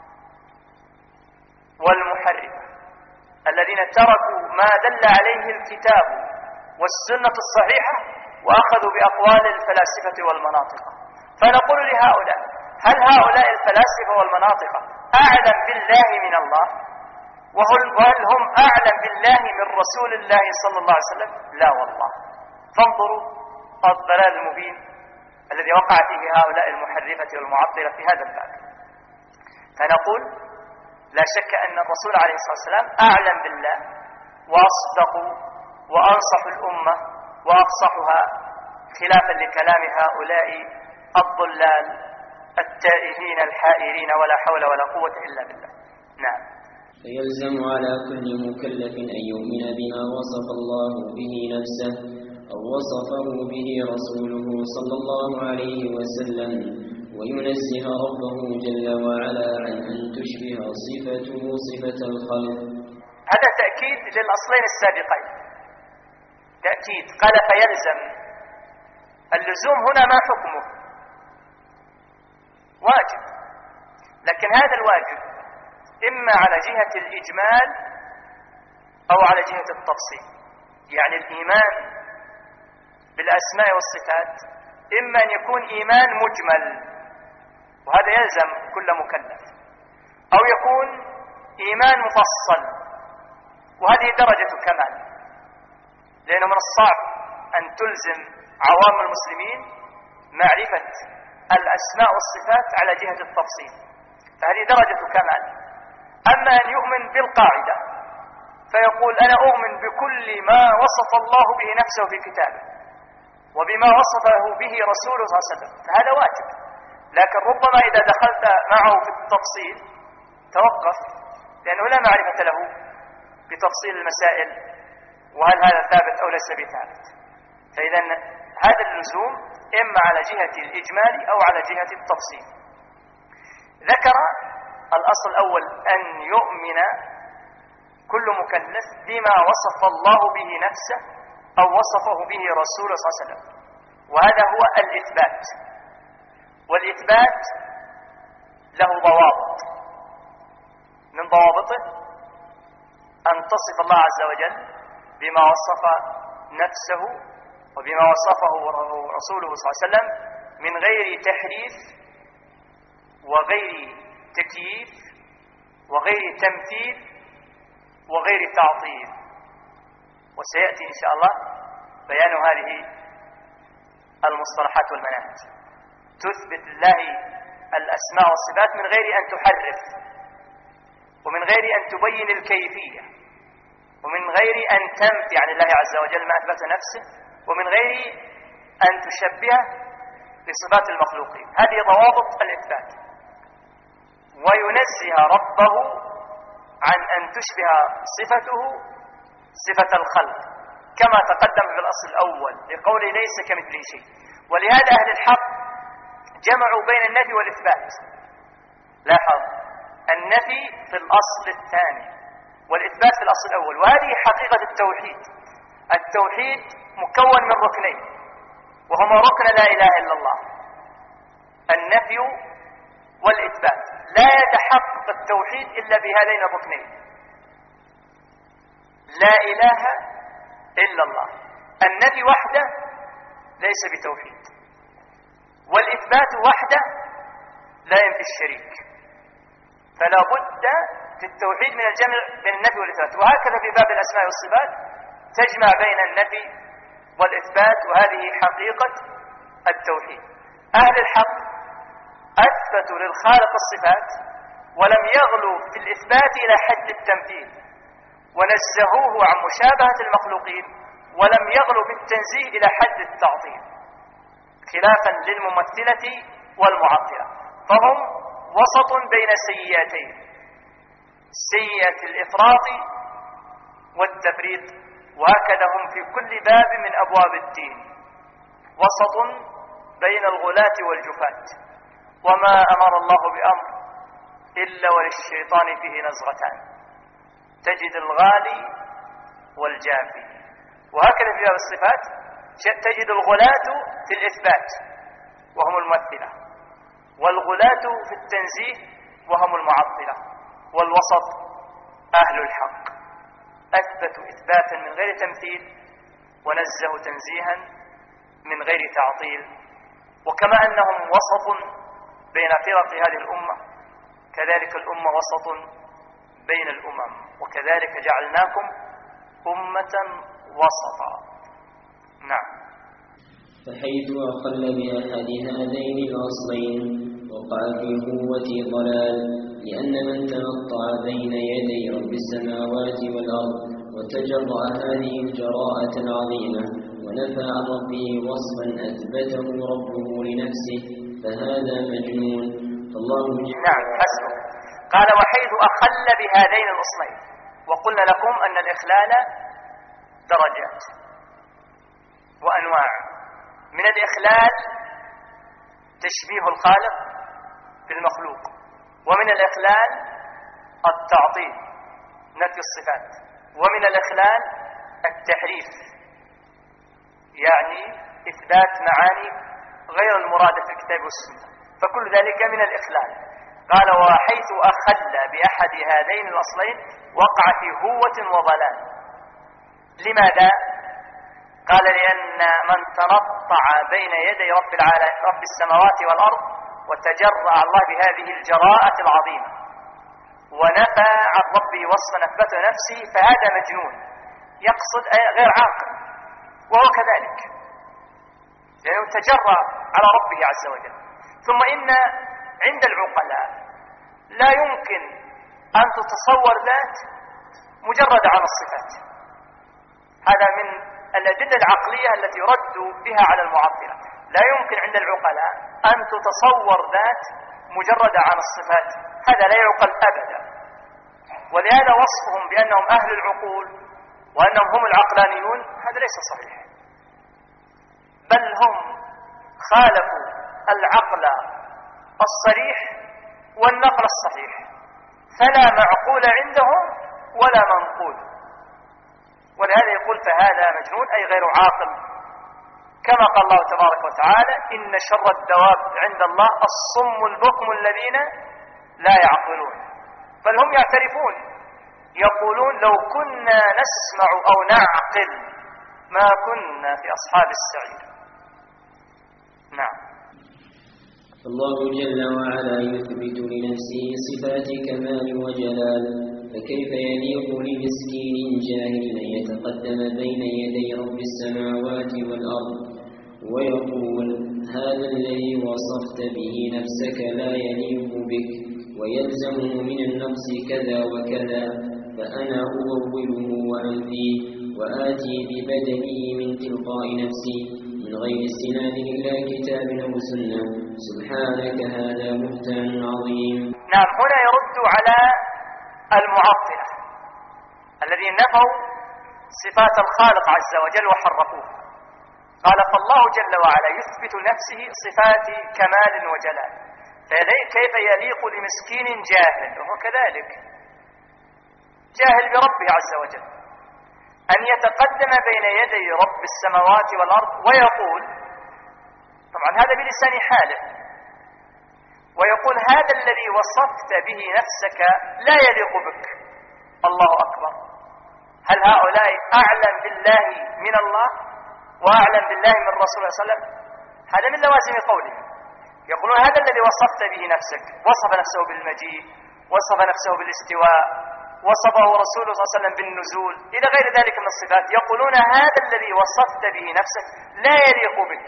والمحرفة الذين تركوا ما دل عليه الكتاب والسنة الصحيحة وأخذوا بأقوال الفلاسفة والمناطق. فنقول لهؤلاء: هل هؤلاء الفلاسفة والمناطق أعلم بالله من الله؟ وهل هم أعلم بالله من رسول الله صلى الله عليه وسلم؟ لا والله. فانظروا الضلال المبين الذي وقع فيه هؤلاء المحرفة والمعطلة في هذا الباب. فنقول: لا شك أن الرسول عليه الصلاة والسلام أعلم بالله وأصدق وأنصح الأمة وأفصحها، خلافا لكلام هؤلاء الضلال التائهين الحائرين ولا حول ولا قوة إلا بالله. نعم. فيلزم على كل مكلف أن يؤمن بما وصف الله به نفسه أو وصفه به رسوله صلى الله عليه وسلم، وينزه ربه جل وعلا عن أن تشبه صفته صفة الخلق. هذا تأكيد للأصلين السابقين، تأكيد. قال فيلزم، اللزوم هنا ما حكمه؟ واجب، لكن هذا الواجب إما على جهة الإجمال أو على جهة التفصيل. يعني الإيمان بالأسماء والصفات إما أن يكون إيمان مجمل، وهذا يلزم كل مكلف، أو يكون إيمان مفصل، وهذه درجة كمال، لأنه من الصعب أن تلزم عوام المسلمين معرفة الأسماء والصفات على جهة التفصيل، فهذه درجة كمال. أما أن يؤمن بالقاعدة فيقول: أنا أؤمن بكل ما وصف الله به نفسه في كتابه وبما وصفه به رسوله صلى الله عليه وسلم، فهذا واجب. لكن ربما إذا دخلت معه في التفصيل توقف، لأنه لا معرفة له بتفصيل المسائل، وهل هذا ثابت أو ليس بثابت. فإذا هذا اللزوم إما على جهة الإجمال أو على جهة التفصيل. ذكر الأصل الأول أن يؤمن كل مكلف بما وصف الله به نفسه أو وصفه به رسوله صلى الله عليه وسلم، وهذا هو الإثبات. والإثبات له ضوابط، من ضوابطه أن تصف الله عز وجل بما وصف نفسه وبما وصفه رسوله صلى الله عليه وسلم من غير تحريف وغير تكييف وغير تمثيل وغير تعطيل. وسيأتي إن شاء الله بيان هذه المصطلحات والمناهج. تثبت لله الأسماء والصفات من غير أن تحرف، ومن غير أن تبين الكيفية، ومن غير أن تنفي عن الله عز وجل ما أثبت نفسه، ومن غير أن تشبهه بصفات المخلوقين. هذه ضوابط الإثبات. وينزه ربه عن أن تشبه صفته صفة الخلق كما تقدم في الأصل الأول لقوله ليس كمثله شيء. ولهذا أهل الحق جمعوا بين النفي والإثبات. لاحظ، النفي في الأصل الثاني والإثبات في الأصل الأول، وهذه حقيقة التوحيد. التوحيد مكون من ركنين، وهما ركن لا إله إلا الله، النفي والإثبات. لا يتحقق التوحيد إلا بهذين الركنين، لا إله إلا الله. النفي وحده ليس بتوحيد، والإثبات وحده لا ينفي الشريك. فلا بد في التوحيد من الجمع بين النفي والإثبات. وهكذا في باب الأسماء والصفات تجمع بين النفي والإثبات، وهذه حقيقة التوحيد. أهل الحق أثبتوا للخالق الصفات ولم يغلوا في الإثبات إلى حد التمثيل، ونزهوه عن مشابهة المخلوقين ولم يغلوا في التنزيه إلى حد التعطيل، خلافا للممثلة والمعطلة. فهم وسط بين سيئتين، سيئة الإفراط والتفريط، وهكذا هم في كل باب من أبواب الدين، وسط بين الغلاة والجفاة. وما أمر الله بأمر إلا وللشيطان فيه نزغتان، تجد الغالي والجافي. وهكذا في باب الصفات تجد الغلاة في الإثبات وهم الممثلة، والغلاة في التنزيه وهم المعطلة، والوسط أهل الحق أثبتوا إثباتا من غير تمثيل، ونزهوا تنزيها من غير تعطيل. وكما أنهم وسط بين فرق هذه الأمة، كذلك الأمة وسط بين الأمم، وكذلك جعلناكم أمة وسطا. نعم. فحيث أقل بأحد هذين الأصلين وقع في قوة ضلال، لأن من تنطع بين يدي رب السماوات والأرض وتجرأ هذه الجراءة العظيمة ونفى عن ربه وصفا أثبته ربه لنفسه فهذا مجنون. فالله نعم حسبك. قال وحيث أخل بهذين الأصلين، وقلنا لكم أن الإخلال درجات وأنواع. من الإخلال تشبيه الخالق بالمخلوق، ومن الإخلال التعطيل نفي الصفات، ومن الإخلال التحريف يعني إثبات معاني غير المرادة في الكتاب والسنة، فكل ذلك من الإخلال. قال وحيث أخل بأحد هذين الأصلين وقع في هوة وضلال. لماذا؟ قال لأن من تنطع بين يدي رب العالمين رب السماوات والأرض وتجرأ الله بهذه الجراءة العظيمة ونفى عن ربه وصفا أثبت نفسه فهذا مجنون، يقصد غير عاقل، وهو كذلك لأنه تجرأ على ربه عز وجل. ثم إن عند العقلاء لا يمكن أن تتصور ذات مجرد عن الصفات. هذا من الأدلة العقلية التي ردوا بها على المعطلة. لا يمكن عند العقلاء أن تتصور ذات مجرد عن الصفات، هذا لا يعقل أبدا. ولهذا وصفهم بأنهم أهل العقول وأنهم هم العقلانيون هذا ليس صحيح، بل هم خالفوا العقل الصريح والنقل الصحيح، فلا معقول عندهم ولا منقول. ولهذا يقول فهذا مجنون أي غير عاقل، كما قال الله تبارك وتعالى إن شر الدواب عند الله الصم البكم الذين لا يعقلون. بل هم يعترفون يقولون لو كنا نسمع أو نعقل ما كنا في أصحاب السعير. نعم. الله جل وعلا يثبت لنفسه صفات كمال وجلال، فكيف يليق لمسكين جاهل أن يتقدم بين يدي رب السماوات والأرض ويقول هذا الذي وصفت به نفسك لا يليق بك ويلزمه من النقص كذا وكذا، فأنا أوله وأنفيه وآتي ببدله من تلقاء نفسي من غير استناد إلى كتاب أو سنة. سبحانك هذا بهتان عظيم. نعم، هنا يرد على المعطلة الذين نفوا صفات الخالق عز وجل وحرفوها. قال فالله جل وعلا يثبت نفسه صفات كمال وجلال، فكيف يليق لمسكين جاهل وهو كذلك جاهل بربه عز وجل أن يتقدم بين يدي رب السماوات والأرض ويقول، طبعا هذا بلسان حاله، ويقول هذا الذي وصفت به نفسك لا يليق بك. الله أكبر. هل هؤلاء أعلم بالله من الله وأعلم بالله من رسول الله صلى الله عليه وسلم؟ هذا من لوازم قوله. يقولون هذا الذي وصفت به نفسك، وصف نفسه بالمجيء، وصف نفسه بالاستواء، وصفه رسوله صلى الله عليه وسلم بالنزول إلى غير ذلك من الصفات. يقولون هذا الذي وصفت به نفسك لا يليق بك.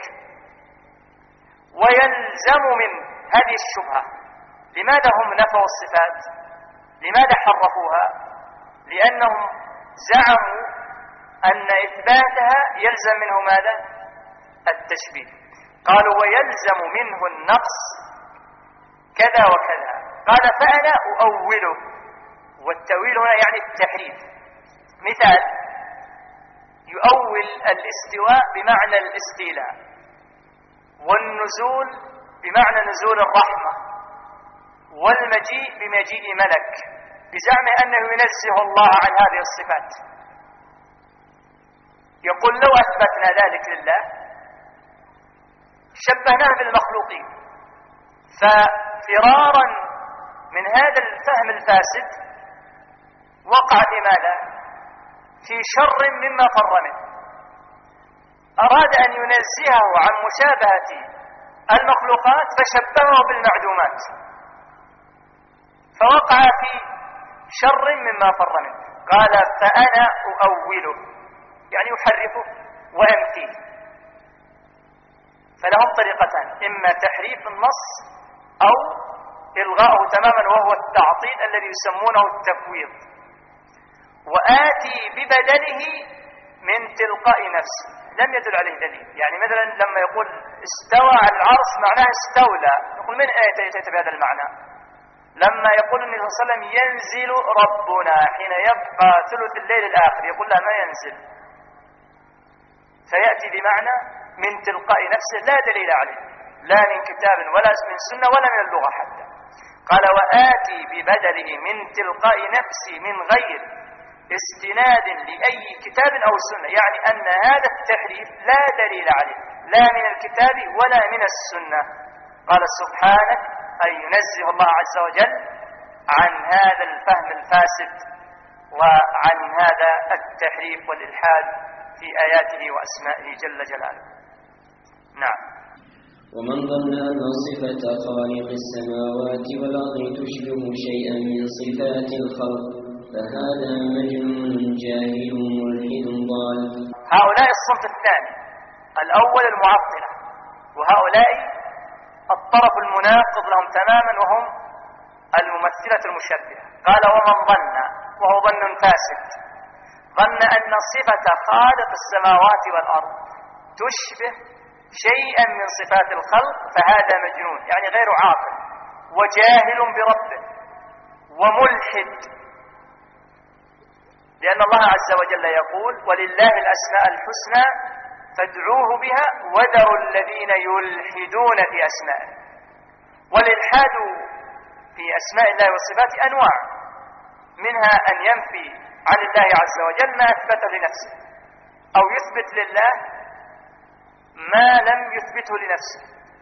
ويلزم من هذه الشبهة لماذا هم نفوا الصفات؟ لماذا حرفوها؟ لأنهم زعموا أن إثباتها يلزم منه ماذا؟ التشبيه. قالوا ويلزم منه النقص كذا وكذا. قال فأنا أؤوله، والتأويل هنا يعني التحريف. مثال: يؤول الاستواء بمعنى الاستيلاء، والنزول بمعنى نزول الرحمة، والمجيء بمجيء ملك، بزعمه أنه ينزه الله عن هذه الصفات. يقول لو أثبتنا ذلك لله شبهناه بالمخلوقين، ففرارا من هذا الفهم الفاسد وقع في ماذا؟ في شر مما فر منه. أراد أن ينزهه عن مشابهة المخلوقات فشبهه بالمعدومات، فوقع في شر مما فر منه. قال فأنا أؤوله، يعني يحرفه وينفيه. فلهم طريقتان: إما تحريف النص أو إلغاؤه تماما وهو التعطيل الذي يسمونه التفويض. وآتي ببدله من تلقاء نفسه، لم يدل عليه دليل. يعني مثلا لما يقول استوى على العرش معناه استولى، نقول من آية أتيت بهذا المعنى؟ لما يقول النبي صلى الله عليه وسلم ينزل ربنا حين يبقى ثلث الليل الآخر، يقول لا، ما ينزل، فيأتي بمعنى من تلقاء نفسه لا دليل عليه، لا من كتاب ولا من سنة ولا من اللغة حتى. قال وآتي ببدله من تلقاء نفسي من غير استناد لأي كتاب أو سنة، يعني أن هذا التحريف لا دليل عليه لا من الكتاب ولا من السنة. قال سبحانه أن ينزه الله عز وجل عن هذا الفهم الفاسد وعن هذا التحريف والإلحاد في آياته وأسمائه جل جلاله. نعم. ومن ظن أن صفة خالق السماوات والأرض تشبه شيئا من صفات الخلق فهذا مجنون جاهل ملحد ضال. هؤلاء الصنف الثاني، الأول المعطلة، وهؤلاء الطرف المناقض لهم تماما وهم الممثلة المشبهة. قال ومن ظن، وهو ظن فاسد، ظن أن صفة خالق السماوات والأرض تشبه شيئا من صفات الخلق فهذا مجنون، يعني غير عاقل وجاهل بربه وملحد. لأن الله عز وجل يقول ولله الأسماء الحسنى فادعوه بها وذروا الذين يلحدون في أسمائه. والإلحاد في أسماء الله وصفاته أنواع، منها أن ينفي عن الله عز وجل ما أثبته لنفسه، أو يثبت لله ما لم يثبته لنفسه،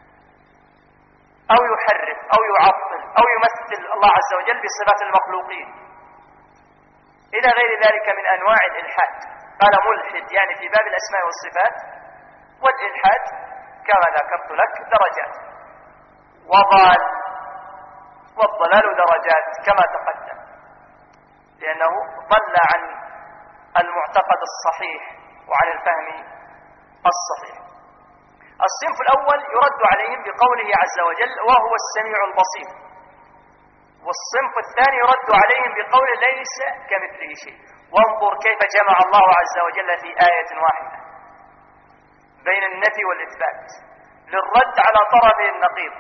أو يحرف أو يعطل أو يمثل الله عز وجل بصفات المخلوقين إلى غير ذلك من أنواع الإلحاد. قال ملحد يعني في باب الأسماء والصفات. والإلحاد كما ذكرت لك درجات، وضال، والضلال درجات كما تقدم، لأنه ضل عن المعتقد الصحيح وعن الفهم الصحيح. الصنف الأول يرد عليهم بقوله عز وجل وهو السميع البصير، والصنف الثاني يرد عليهم بقوله ليس كمثله شيء. وانظر كيف جمع الله عز وجل في آية واحدة بين النفي والإثبات للرد على طرفي النقيض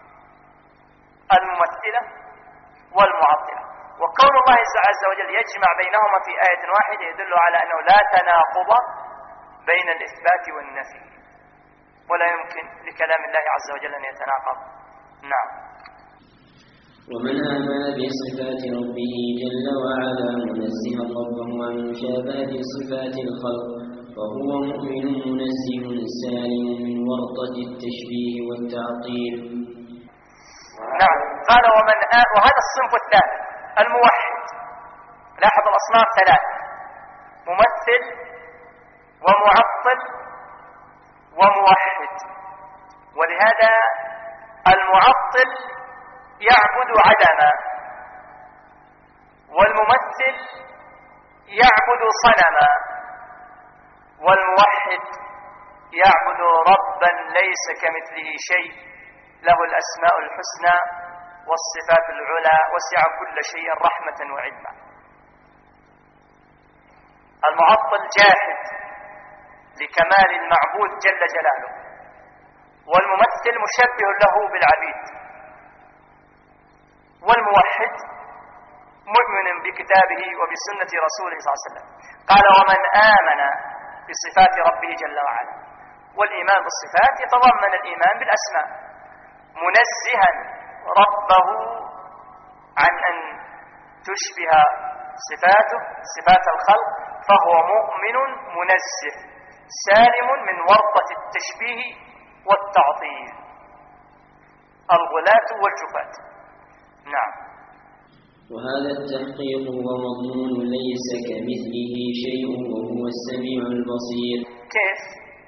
الممثلة والمعطلة. وكون الله عز وجل يجمع بينهما في آية واحدة يدل على أنه لا تناقض بين الإثبات والنفي، ولا يمكن لكلام الله عز وجل أن يتناقض. نعم. ومن آمن بصفات ربه جل وعلا منزها ربه عن مشابهة صفات الخلق فهو مؤمن منزه سالم من ورطة التشبيه والتعطيل. نعم. قال ومن آمن، وهذا الصنف الثالث الموحد. لاحظ الأصناف ثلاث: ممثل ومعطل وموحد. ولهذا المعطل يعبد عدما، والممثل يعبد صنما، والموحد يعبد ربا ليس كمثله شيء له الأسماء الحسنى والصفات العلى وسع كل شيء رحمة وعلما. المعطل جاحد لكمال المعبود جل جلاله، والممثل مشبه له بالعبيد، والموحد مؤمن بكتابه وبسنة رسوله صلى الله عليه وسلم. قال ومن آمن بصفات ربه جل وعلا. والإيمان بالصفات يتضمن الإيمان بالأسماء، منزها ربه عن أن تشبه صفاته صفات الخلق، فهو مؤمن منزه سالم من ورطة التشبيه والتعطيل الغلاة والجفاة. نعم. وهذا التحقيق هو مضمون ليس كمثله شيء وهو السميع البصير. كيف؟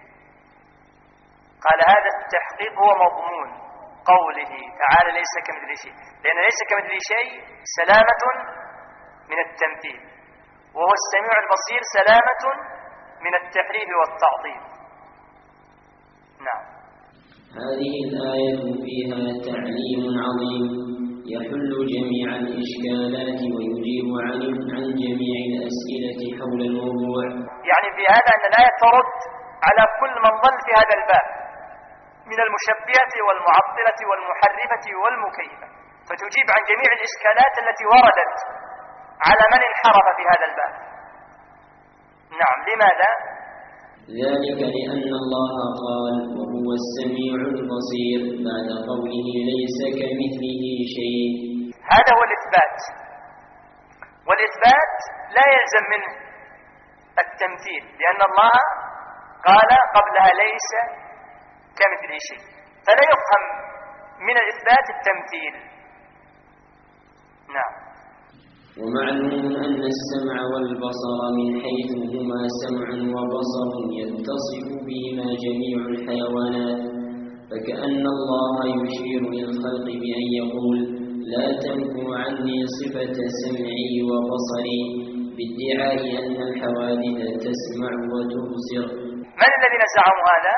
قال هذا التحقيق هو مضمون قوله تعالى ليس كمثله شيء، لأن ليس كمثله شيء سلامة من التمثيل، وهو السميع البصير سلامة من التحريف والتعطيل. نعم. هذه الآية فيها تعليم عظيم يحل جميع الإشكالات ويجيب عن عن جميع الأسئلة حول الموضوع. يعني في هذا أن الآية ترد على كل من ضل في هذا الباب من المشبهة والمعطلة والمحرفة والمكيفة، فتجيب عن جميع الإشكالات التي وردت على من انحرف في هذا الباب. نعم. لماذا؟ ذلك لأن الله قال وهو السميع البصير بعد قوله ليس كمثله شيء. هذا هو الإثبات، والإثبات لا يلزم منه التمثيل، لأن الله قال قبلها ليس كمثله شيء، فلا يفهم من الإثبات التمثيل. نعم. ومعلوم أن السمع والبصر من حيث هما سمع وبصر يتصف بهما جميع الحيوانات، فكأن الله يشير للخلق بأن يقول لا تنفوا عني صفة سمعي وبصري بادعاء أن الحوادث تسمع وتبصر. من الذين زعموا هذا؟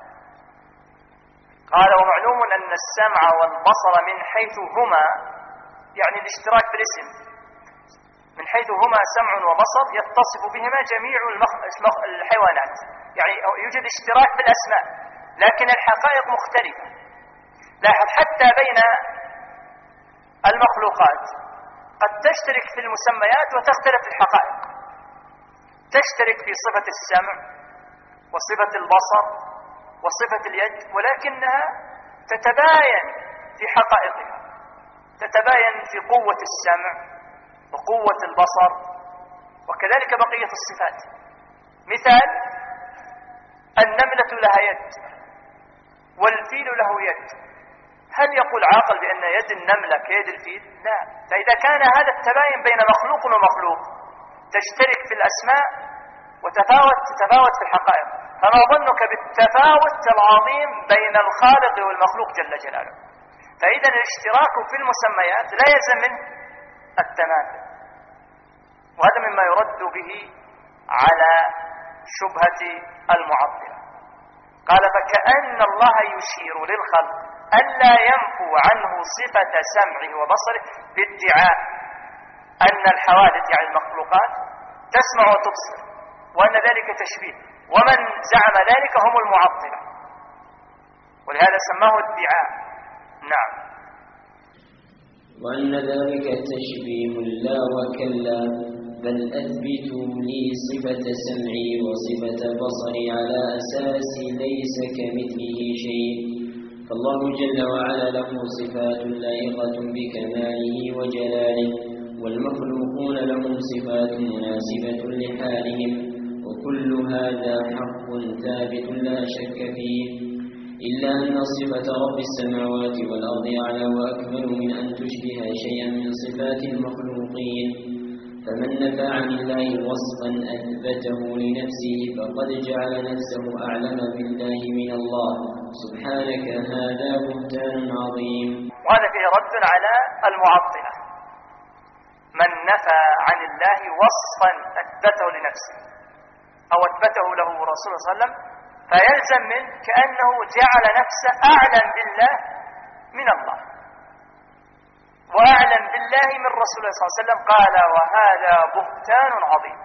قال ومعلوم أن السمع والبصر من حيث هما، يعني الاشتراك في الاسم، من حيث هما سمع وبصر يتصف بهما جميع الحيوانات، يعني يوجد اشتراك في الأسماء لكن الحقائق مختلفة. لاحظ حتى بين المخلوقات قد تشترك في المسميات وتختلف في الحقائق، تشترك في صفة السمع وصفة البصر وصفة اليد، ولكنها تتباين في حقائقها، تتباين في قوة السمع وقوة البصر وكذلك بقية الصفات. مثال: النملة لها يد والفيل له يد، هل يقول عاقل بأن يد النملة كيد الفيل؟ لا. فإذا كان هذا التباين بين مخلوق ومخلوق تشترك في الأسماء وتفاوت تتفاوت في الحقائق، فما ظنك بالتفاوت العظيم بين الخالق والمخلوق جل جلاله؟ فإذا الاشتراك في المسميات لا يلزم منه التماثل، وهذا مما يرد به على شبهة المعطلة. قال فكأن الله يشير للخلق ألا ينفوا عنه صفة سمعه وبصره بادعاء أن الحوادث يعني المخلوقات تسمع وتبصر وأن ذلك تشبيه، ومن زعم ذلك هم المعطلة، ولهذا سماه ادعاء. نعم. وأن ذلك تشبيه لا وكلا، بل أثبتوا لي صفة سمعي وصفة بصري على أساس ليس كمثله شيء، فالله جل وعلا له صفات لائقة بكماله وجلاله، والمخلوقون لهم صفات مناسبة لحالهم، وكل هذا حق ثابت لا شك فيه، إلا أن صفة رب السماوات والأرض أعلى وأكمل من أن تشبه شيئا من صفات المخلوقين، فمن نفى عن الله وصفا أثبته لنفسه فقد جعل نفسه أعلم بالله من الله سبحانك، هذا بهتان عظيم. وهذا فيه رد على المعطلة، من نفى عن الله وصفا أثبته لنفسه أو أثبته له رسول صلى الله عليه وسلم، فيلزم منه كأنه جعل نفسه أعلم بالله من الله وأعلم بالله من رسول الله صلى الله عليه وسلم. قال وهذا بهتان عظيم.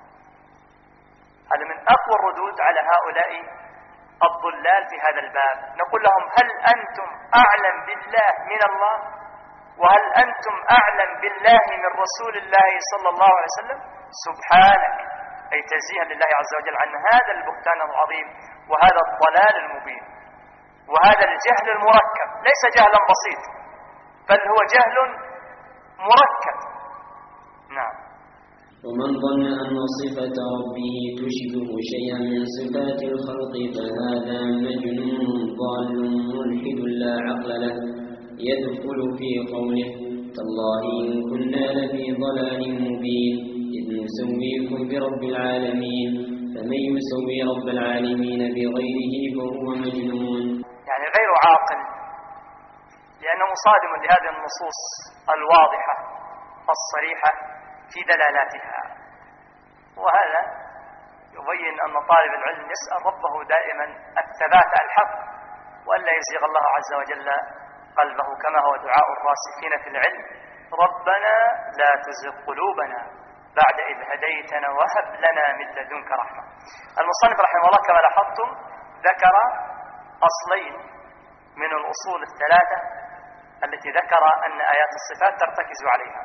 هذا من أقوى الردود على هؤلاء الضلال في هذا الباب. نقول لهم هل أنتم أعلم بالله من الله؟ وهل أنتم أعلم بالله من رسول الله صلى الله عليه وسلم؟ سبحانك، أي تنزيها لله عز وجل عن هذا البهتان العظيم وهذا الضلال المبين وهذا الجهل المركب، ليس جهلا بسيط بل هو جهل مركب. نعم. ومن ظن أن صفة ربه تشبه شيئا من صفات الخلق فهذا مجنون ضال ملحد لا عقل له، يدخل في قوله تالله إن كنا لفي ضلال مبين إذ نسويكم برب العالمين، فمن يسوي رب العالمين بغيره فهو مجنون، يعني غير عاقل، لأنه مصادم لهذه النصوص الواضحة الصريحة في دلالاتها. وهذا يبين أن طالب العلم يسأل ربه دائما الثبات على الحق وألا يزيغ الله عز وجل قلبه، كما هو دعاء الراسخين في العلم ربنا لا تزغ قلوبنا بعد إذ هديتنا وهب لنا من لدنك رحمة. المصنف رحمه الله كما لاحظتم ذكر أصلين من الأصول الثلاثة التي ذكر أن آيات الصفات ترتكز عليها،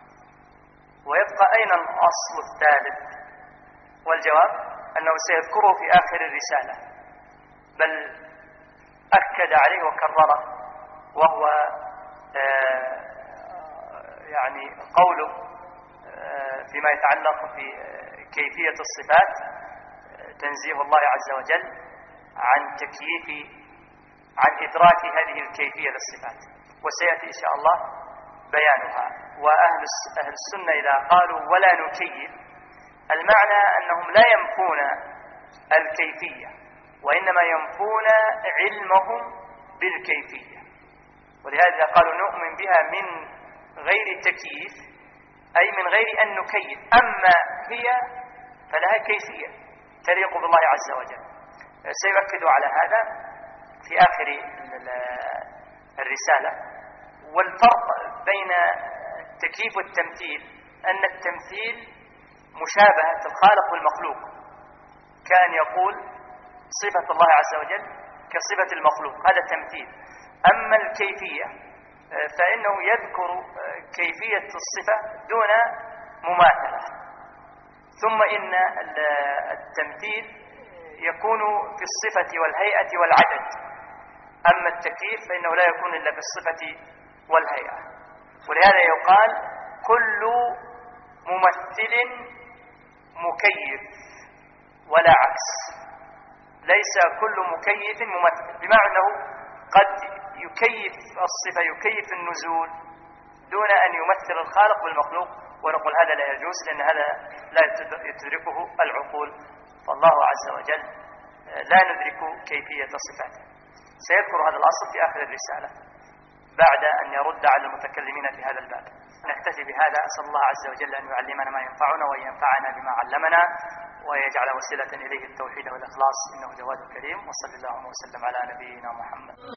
ويبقى أين الأصل الثالث؟ والجواب أنه سيذكره في آخر الرسالة، بل أكد عليه وكرره، وهو آه يعني قوله آه فيما يتعلق بكيفية الصفات، تنزيه الله عز وجل عن تكييف عن إدراك هذه الكيفية للصفات، وسيأتي إن شاء الله بيانها. وأهل أهل السنة إذا قالوا ولا نكيف، المعنى أنهم لا ينفون الكيفية وإنما ينفون علمهم بالكيفية، ولهذا قالوا نؤمن بها من غير تكييف، أي من غير أن نكيف، أما هي فلها كيفية تليق بالله عز وجل. سيؤكد على هذا في آخر الرسالة. والفرق بين التكييف والتمثيل أن التمثيل مشابهة الخالق والمخلوق، كان يقول صفة الله عز وجل كصفة المخلوق، هذا تمثيل. أما الكيفية فإنه يذكر كيفية الصفة دون مماثلة. ثم إن التمثيل يكون في الصفة والهيئة والعدد، أما التكييف فإنه لا يكون إلا في الصفة والهيئة. ولهذا يقال كل ممثل مكيف ولا عكس، ليس كل مكيف ممثل، بمعنى أنه قد يكيف الصفة يكيف النزول دون أن يمثل الخالق بالمخلوق، ونقول هذا لا يجوز لأن هذا لا يدركه العقول، فالله عز وجل لا ندرك كيفية صفاته. سيذكر هذا الأصل في آخر الرسالة بعد أن يرد على المتكلمين في هذا الباب. نكتفي بهذا، أسأل الله عز وجل أن يعلمنا ما ينفعنا وأن ينفعنا بما علمنا، ويجعل وسيلة إليه التوحيد والإخلاص، إنه جواد كريم. وصلى اللهم وسلم على نبينا محمد.